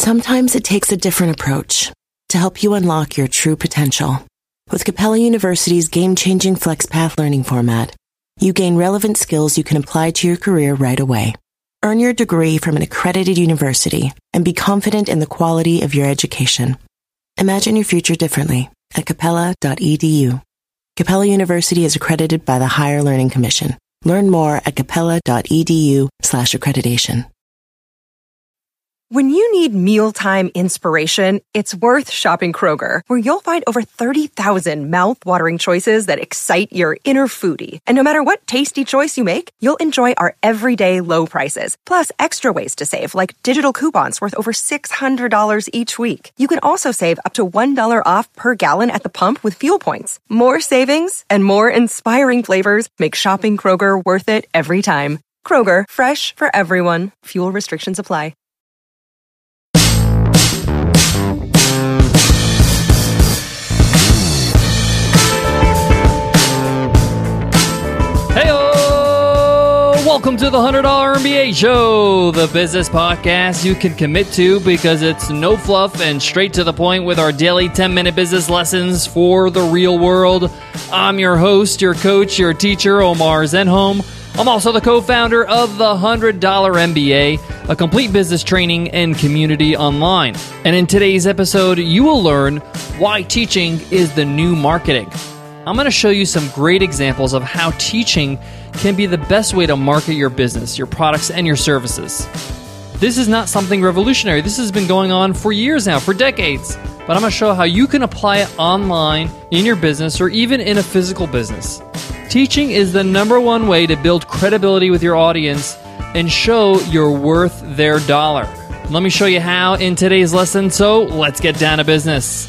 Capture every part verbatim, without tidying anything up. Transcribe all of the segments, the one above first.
Sometimes it takes a different approach to help you unlock your true potential. With Capella University's game-changing FlexPath learning format, you gain relevant skills you can apply to your career right away. Earn your degree from an accredited university and be confident in the quality of your education. Imagine your future differently at capella dot e d u. Capella University is accredited by the Higher Learning Commission. Learn more at capella dot e d u slash accreditation. When you need mealtime inspiration, it's worth shopping Kroger, where you'll find over thirty thousand mouth-watering choices that excite your inner foodie. And no matter what tasty choice you make, you'll enjoy our everyday low prices, plus extra ways to save, like digital coupons worth over six hundred dollars each week. You can also save up to one dollar off per gallon at the pump with fuel points. More savings and more inspiring flavors make shopping Kroger worth it every time. Kroger, fresh for everyone. Fuel restrictions apply. Welcome to the one hundred dollar M B A Show, the business podcast you can commit to because it's no fluff and straight to the point with our daily ten-minute business lessons for the real world. I'm your host, your coach, your teacher, Omar Zenhom. I'm also the co-founder of the one hundred dollar M B A, a complete business training and community online. And in today's episode, you will learn why teaching is the new marketing. I'm going to show you some great examples of how teaching can be the best way to market your business, your products, and your services. This is not something revolutionary. This has been going on for years now, for decades. But I'm going to show how you can apply it online, in your business, or even in a physical business. Teaching is the number one way to build credibility with your audience and show you're worth their dollar. Let me show you how in today's lesson, so let's get down to business.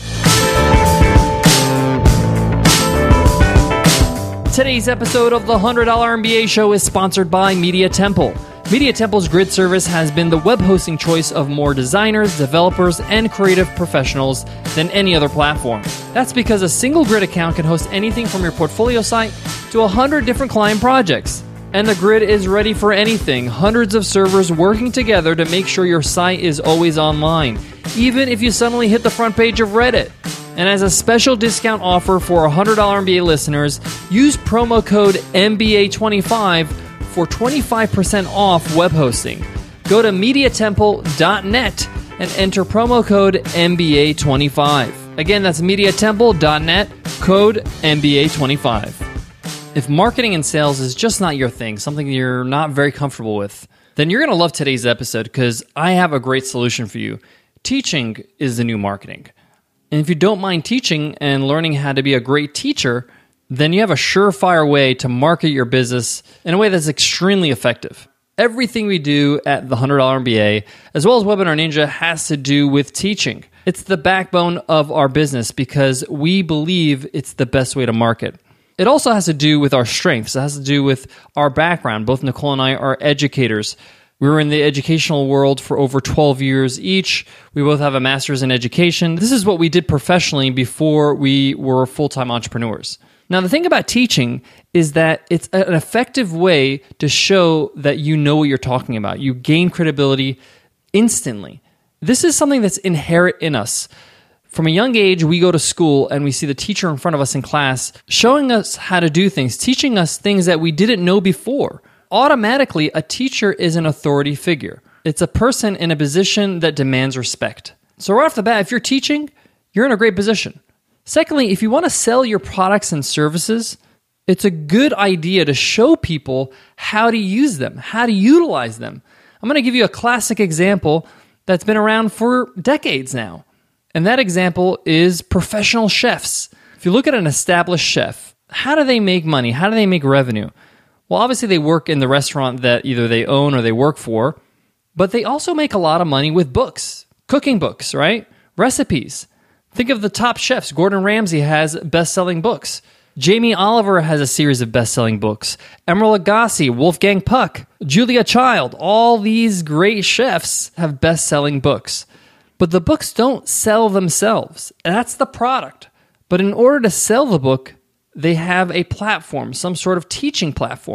Today's episode of the one hundred dollar M B A Show is sponsored by Media Temple. Media Temple's grid service has been the web hosting choice of more designers, developers, and creative professionals than any other platform. That's because a single grid account can host anything from your portfolio site to one hundred different client projects. And the grid is ready for anything. Hundreds of servers working together to make sure your site is always online, even if you suddenly hit the front page of Reddit. And as a special discount offer for one hundred dollar M B A listeners, use promo code M B A twenty-five for twenty-five percent off web hosting. Go to media temple dot net and enter promo code M B A twenty-five. Again, that's media temple dot net, code M B A twenty-five. If marketing and sales is just not your thing, something you're not very comfortable with, then you're going to love today's episode because I have a great solution for you. Teaching is the new marketing. And if you don't mind teaching and learning how to be a great teacher, then you have a surefire way to market your business in a way that's extremely effective. Everything we do at the one hundred dollar M B A, as well as Webinar Ninja, has to do with teaching. It's the backbone of our business because we believe it's the best way to market. It also has to do with our strengths. It has to do with our background. Both Nicole and I are educators. We were in the educational world for over twelve years each. We both have a master's in education. This is what we did professionally before we were full-time entrepreneurs. Now, the thing about teaching is that it's an effective way to show that you know what you're talking about. You gain credibility instantly. This is something that's inherent in us. From a young age, we go to school and we see the teacher in front of us in class showing us how to do things, teaching us things that we didn't know before. Automatically, a teacher is an authority figure. It's a person in a position that demands respect. So right off the bat, if you're teaching, you're in a great position. Secondly, if you want to sell your products and services, it's a good idea to show people how to use them, how to utilize them. I'm going to give you a classic example that's been around for decades now. And that example is professional chefs. If you look at an established chef, how do they make money? How do they make revenue? Well, obviously they work in the restaurant that either they own or they work for, but they also make a lot of money with books, cooking books, right? Recipes. Think of the top chefs. Gordon Ramsay has best-selling books. Jamie Oliver has a series of best-selling books. Emeril Lagasse, Wolfgang Puck, Julia Child, all these great chefs have best-selling books. But the books don't sell themselves. That's the product. But in order to sell the book, they have a platform, some sort of teaching platform.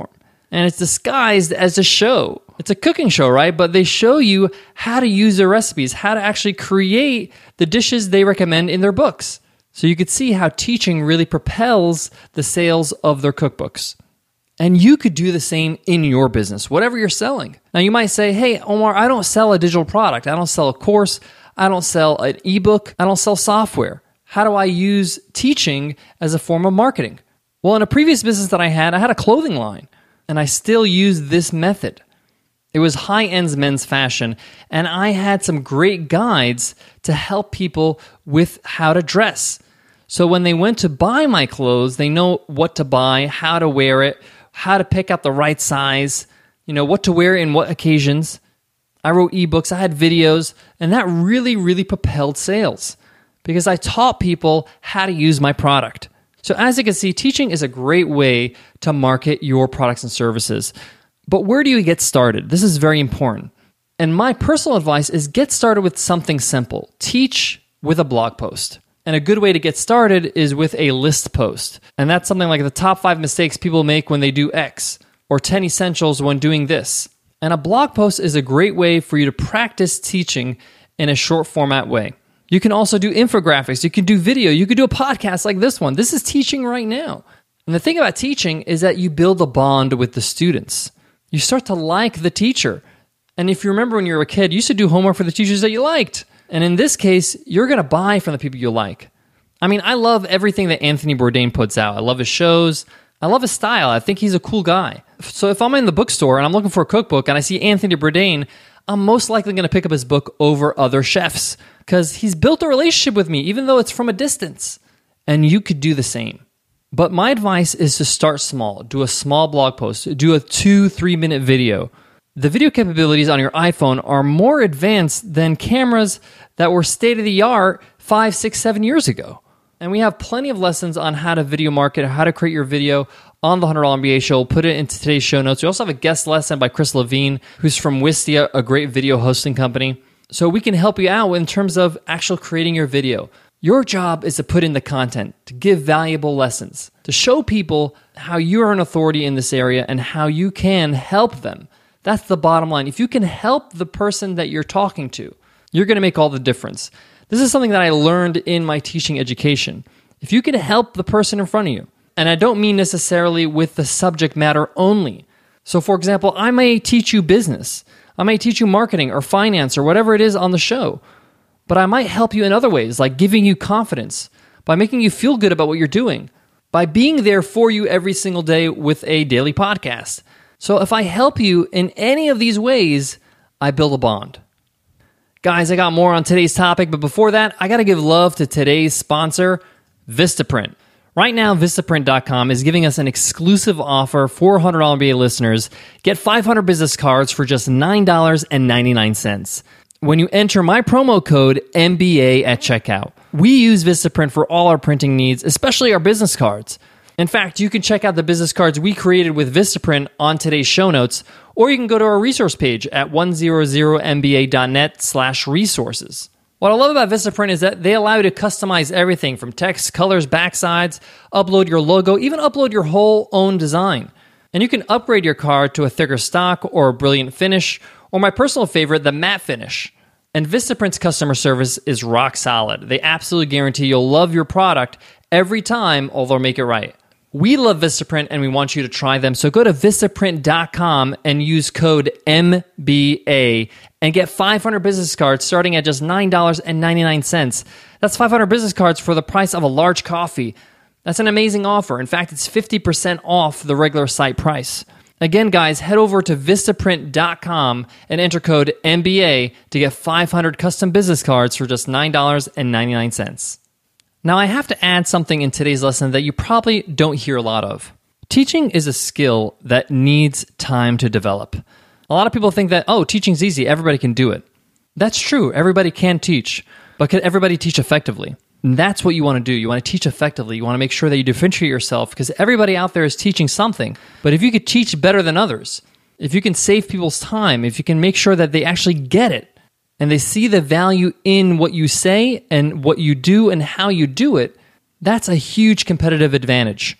and it's disguised as a show. It's a cooking show, right? But they show you how to use their recipes, how to actually create the dishes they recommend in their books. So you could see how teaching really propels the sales of their cookbooks. And you could do the same in your business, whatever you're selling. Now you might say, hey, Omar, I don't sell a digital product. I don't sell a course. I don't sell an ebook. I don't sell software. How do I use teaching as a form of marketing? Well, in a previous business that I had, I had a clothing line, and I still use this method. It was high-end men's fashion, and I had some great guides to help people with how to dress. So when they went to buy my clothes, they know what to buy, how to wear it, how to pick out the right size, you know, what to wear in what occasions. I wrote ebooks, I had videos, and that really, really propelled sales because I taught people how to use my product. So as you can see, teaching is a great way to market your products and services. But where do you get started? This is very important. And my personal advice is get started with something simple. Teach with a blog post. And a good way to get started is with a list post. And that's something like the top five mistakes people make when they do X, or ten essentials when doing this. And a blog post is a great way for you to practice teaching in a short format way. You can also do infographics. You can do video. You can do a podcast like this one. This is teaching right now. And the thing about teaching is that you build a bond with the students. You start to like the teacher. And if you remember when you were a kid, you used to do homework for the teachers that you liked. And in this case, you're going to buy from the people you like. I mean, I love everything that Anthony Bourdain puts out. I love his shows. I love his style. I think he's a cool guy. So if I'm in the bookstore and I'm looking for a cookbook and I see Anthony Bourdain, I'm most likely going to pick up his book over other chefs because he's built a relationship with me, even though it's from a distance. And you could do the same. But my advice is to start small. Do a small blog post. Do a two, three minute video. The video capabilities on your iPhone are more advanced than cameras that were state-of-the-art five, six, seven years ago. And we have plenty of lessons on how to video market, how to create your video on the one hundred dollar M B A show. We'll put it into today's show notes. We also have a guest lesson by Chris Levine, who's from Wistia, a great video hosting company. So we can help you out in terms of actually creating your video. Your job is to put in the content, to give valuable lessons, to show people how you are an authority in this area and how you can help them. That's the bottom line. If you can help the person that you're talking to, you're going to make all the difference. This is something that I learned in my teaching education. If you can help the person in front of you, and I don't mean necessarily with the subject matter only. So for example, I may teach you business. I may teach you marketing or finance or whatever it is on the show. But I might help you in other ways, like giving you confidence, by making you feel good about what you're doing, by being there for you every single day with a daily podcast. So if I help you in any of these ways, I build a bond. Guys, I got more on today's topic, but before that, I got to give love to today's sponsor, Vistaprint. Right now, Vistaprint dot com is giving us an exclusive offer for one hundred dollar M B A listeners. Get five hundred business cards for just nine dollars and ninety-nine cents. When you enter my promo code M B A at checkout. We use Vistaprint for all our printing needs, especially our business cards. In fact, you can check out the business cards we created with Vistaprint on today's show notes, or you can go to our resource page at one hundred M B A dot net slash resources. What I love about Vistaprint is that they allow you to customize everything from text, colors, backsides, upload your logo, even upload your whole own design. And you can upgrade your card to a thicker stock or a brilliant finish, or my personal favorite, the matte finish. And Vistaprint's customer service is rock solid. They absolutely guarantee you'll love your product every time, or they'll make it right. We love Vistaprint and we want you to try them. So go to Vistaprint dot com and use code M B A and get five hundred business cards starting at just nine dollars and ninety-nine cents. That's five hundred business cards for the price of a large coffee. That's an amazing offer. In fact, it's fifty percent off the regular site price. Again, guys, head over to Vistaprint dot com and enter code M B A to get five hundred custom business cards for just nine dollars and ninety-nine cents. Now, I have to add something in today's lesson that you probably don't hear a lot of. Teaching is a skill that needs time to develop. A lot of people think that, oh, teaching's easy, everybody can do it. That's true, everybody can teach, but can everybody teach effectively? And that's what you want to do. You want to teach effectively. You want to make sure that you differentiate yourself because everybody out there is teaching something. But if you could teach better than others, if you can save people's time, if you can make sure that they actually get it and they see the value in what you say and what you do and how you do it, that's a huge competitive advantage.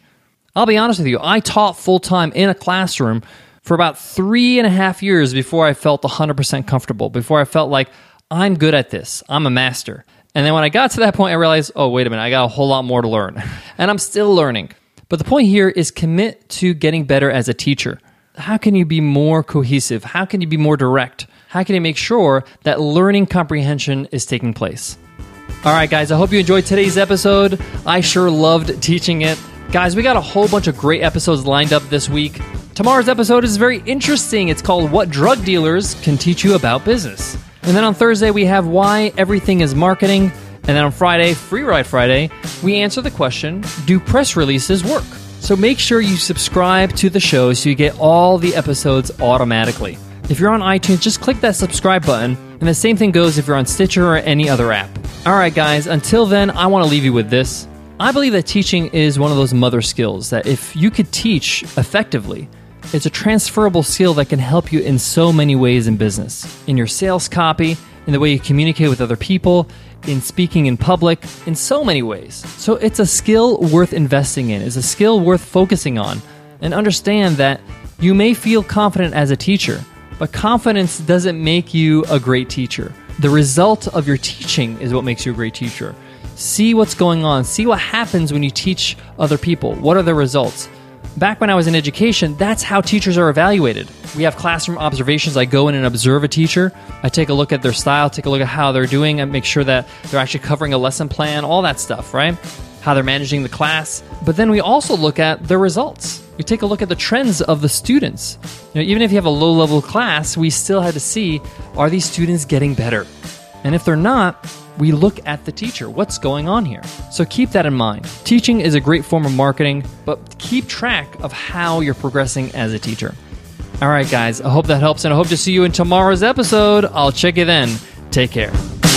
I'll be honest with you, I taught full-time in a classroom for about three and a half years before I felt one hundred percent comfortable, before I felt like I'm good at this, I'm a master. And then when I got to that point, I realized, oh, wait a minute, I got a whole lot more to learn. And I'm still learning. But the point here is commit to getting better as a teacher. How can you be more cohesive? How can you be more direct? How can you make sure that learning comprehension is taking place? All right, guys, I hope you enjoyed today's episode. I sure loved teaching it. Guys, we got a whole bunch of great episodes lined up this week. Tomorrow's episode is very interesting. It's called What Drug Dealers Can Teach You About Business. And then on Thursday, we have Why Everything is Marketing. And then on Friday, Free Ride Friday, we answer the question, do press releases work? So make sure you subscribe to the show so you get all the episodes automatically. If you're on iTunes, just click that subscribe button. And the same thing goes if you're on Stitcher or any other app. All right, guys, until then, I want to leave you with this. I believe that teaching is one of those mother skills that if you could teach effectively, it's a transferable skill that can help you in so many ways in business. In your sales copy, in the way you communicate with other people, in speaking in public, in so many ways. So it's a skill worth investing in. It's a skill worth focusing on. And understand that you may feel confident as a teacher, but confidence doesn't make you a great teacher. The result of your teaching is what makes you a great teacher. See what's going on. See what happens when you teach other people. What are the results? Back when I was in education, that's how teachers are evaluated. We have classroom observations. I go in and observe a teacher. I take a look at their style, take a look at how they're doing, and make sure that they're actually covering a lesson plan, all that stuff, right? How they're managing the class. But then we also look at the results. We take a look at the trends of the students. You know, even if you have a low-level class, we still had to see, are these students getting better? And if they're not, we look at the teacher. What's going on here? So keep that in mind. Teaching is a great form of marketing, but keep track of how you're progressing as a teacher. All right, guys, I hope that helps, and I hope to see you in tomorrow's episode. I'll check you then. Take care.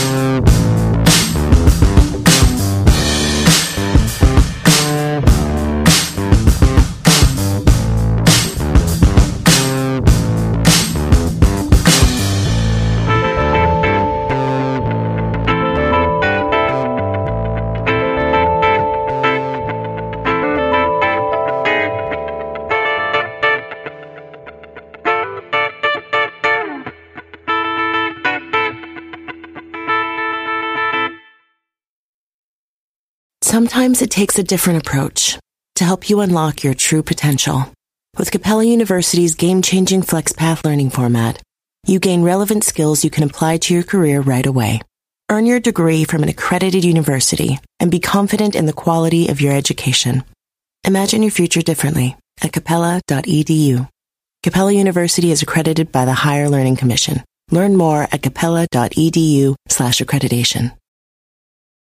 Sometimes it takes a different approach to help you unlock your true potential. With Capella University's game-changing FlexPath learning format, you gain relevant skills you can apply to your career right away. Earn your degree from an accredited university and be confident in the quality of your education. Imagine your future differently at capella dot e d u. Capella University is accredited by the Higher Learning Commission. Learn more at capella dot e d u slash accreditation.